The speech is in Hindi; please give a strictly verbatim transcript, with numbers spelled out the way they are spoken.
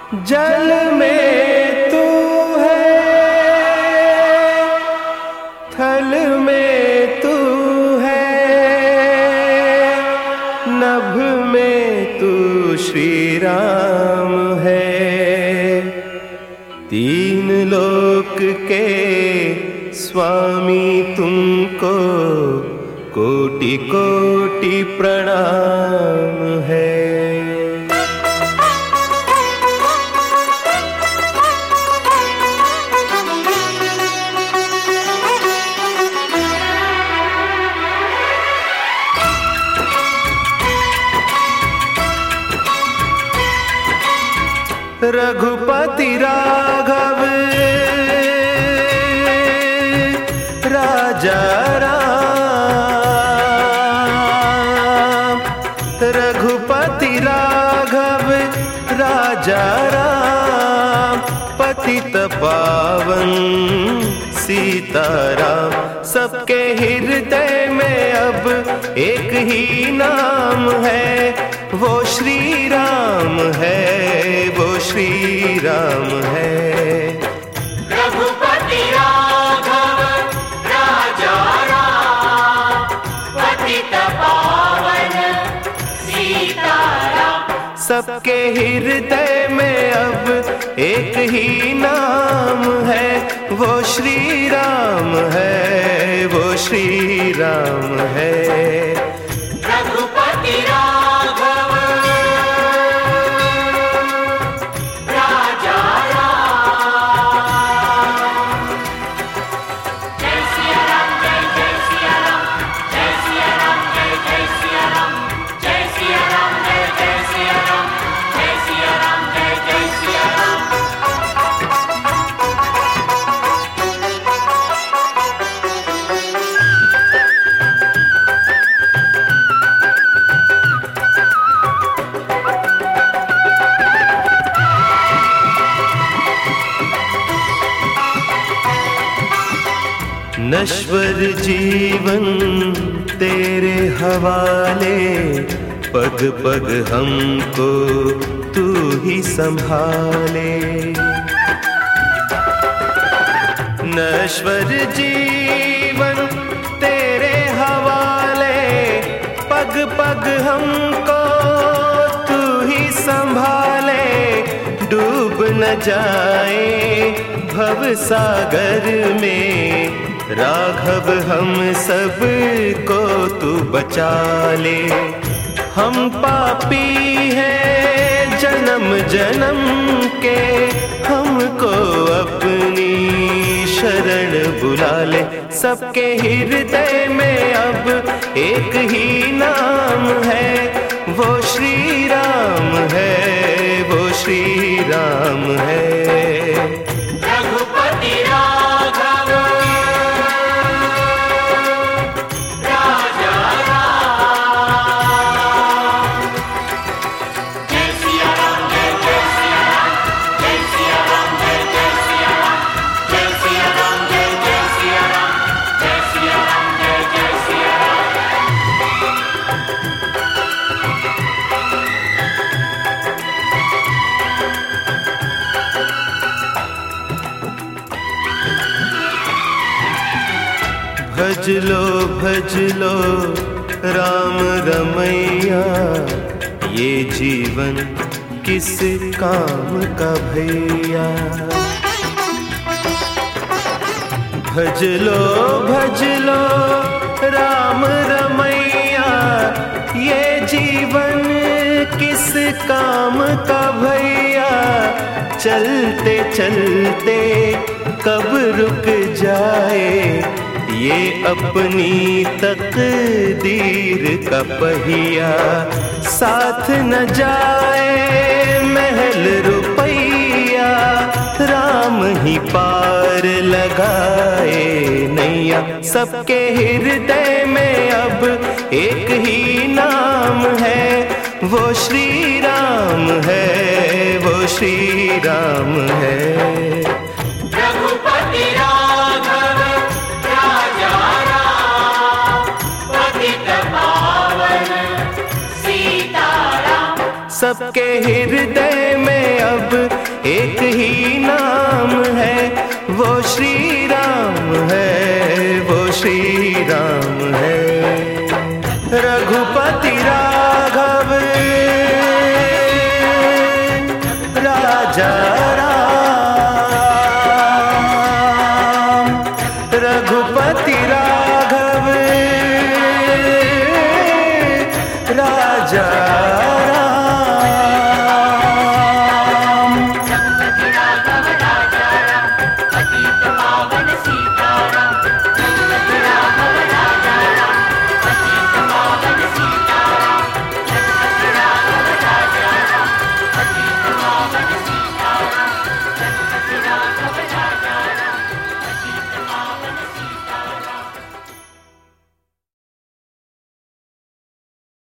जल में तू है, थल में तू है, नभ में तू श्री राम है। तीन लोक के स्वामी तुमको कोटि कोटि प्रणाम है। रघुपति राघव राजा राम, रघुपति राघव राजा राम, पतित पावन सीताराम। सबके हृदय में अब एक ही नाम है, वो श्री राम है, वो श्री राम है। रघुपति राघव राजा राम, पतित पावन सीताराम। सबके हृदय में अब एक ही नाम है, वो श्री राम है, वो श्री राम है। रघुपति राघव राजा राम, जय सिया राम, जय जय सिया राम, जय सिया राम, जय जय सिया राम, जय सिया राम, जय जय सिया राम, जय सिया राम, जय जय सिया राम। नश्वर जीवन तेरे हवाले, पग पग हमको तू ही संभाले। नश्वर जीवन तेरे हवाले, पग पग हमको तू ही संभाले। डूब न जाए भव सागर में, राघव हम सब को तू बचा ले। हम पापी हैं जन्म जन्म के, हमको अपनी शरण बुला ले। सबके हृदय में अब एक ही नाम है, वो श्री राम है, वो श्री राम है। रघुपति राघव राजा राम, जय सिया राम, जय जय सिया राम, जय सिया राम, जय जय सिया राम, जय सिया राम, जय जय सिया राम, जय सिया राम, जय जय सिया राम। भज लो भज लो राम रमैया, ये जीवन किस काम का भैया। भज लो भज लो राम रमैया, ये जीवन किस काम का भैया। चलते चलते कब रुक जाए, ये अपनी तकदीर का पहिया। साथ न जाए महल रुपैया, राम ही पार लगाए नैया। सबके हृदय में अब एक ही नाम है, वो श्री राम है, वो श्री राम है। रघुपति राघव राजा राम, पतित पावन सीताराम। सबके हृदय में अब एक ही नाम है, वो श्री राम है, वो श्री राम है। रघुपति राघव राजा राम, रघुपति राघव राजा